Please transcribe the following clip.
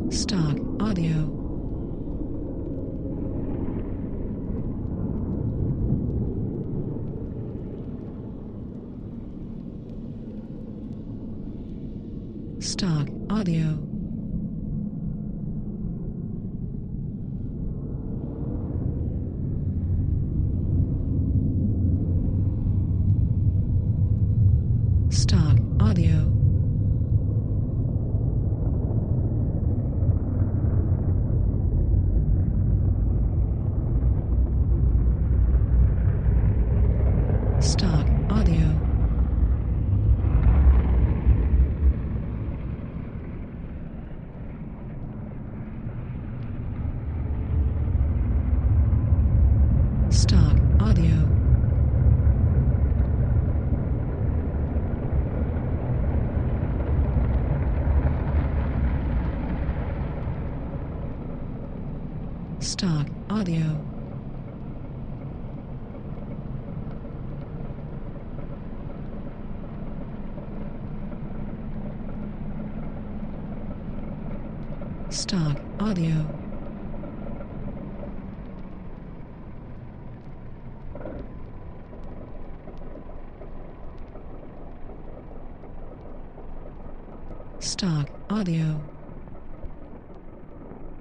Stock audio. Stock audio. Stock audio. Stock audio. Stock audio. Stock audio. Stock audio. Stock audio.